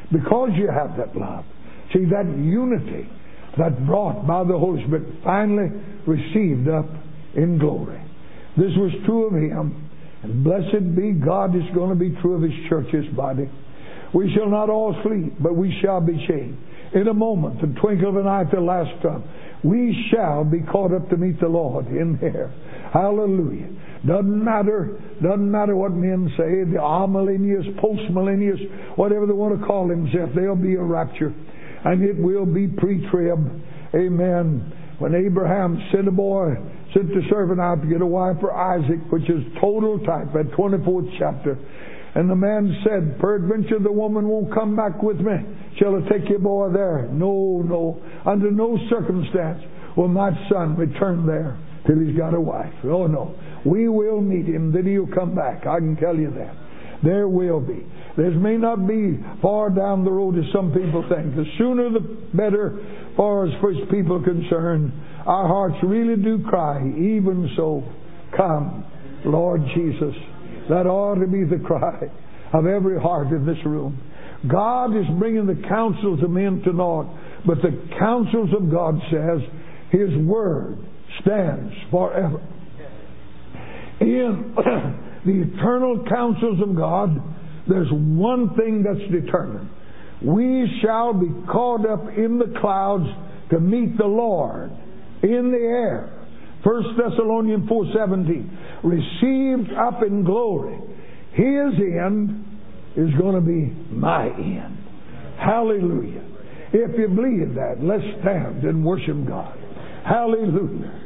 Because you have that love. See, that unity that brought by the Holy Spirit finally received up in glory. This was true of Him. And blessed be God, it's going to be true of His church, His body. We shall not all sleep, but we shall be changed. In a moment, the twinkle of an eye, the last trump, we shall be caught up to meet the Lord in there. Hallelujah. Doesn't matter what men say, the amillennialists, postmillennialists, whatever they want to call themselves, there'll be a rapture. And it will be pre-trib. Amen. When Abraham sent the servant out to get a wife for Isaac, which is total type, that 24th chapter. And the man said, peradventure the woman won't come back with me. Shall I take your boy there? No. Under no circumstance will my son return there till he's got a wife. Oh no. We will meet him, then he'll come back. I can tell you that. There will be. There may not be far down the road as some people think. The sooner the better, far as first people are concerned. Our hearts really do cry, even so, come, Lord Jesus. That ought to be the cry of every heart in this room. God is bringing the counsels of men to naught, but the counsels of God says His Word stands forever. In the eternal counsels of God, there's one thing that's determined. We shall be caught up in the clouds to meet the Lord in the air. 1 Thessalonians 4:17. Received up in glory. His end is going to be my end. Hallelujah. If you believe that, let's stand and worship God. Hallelujah.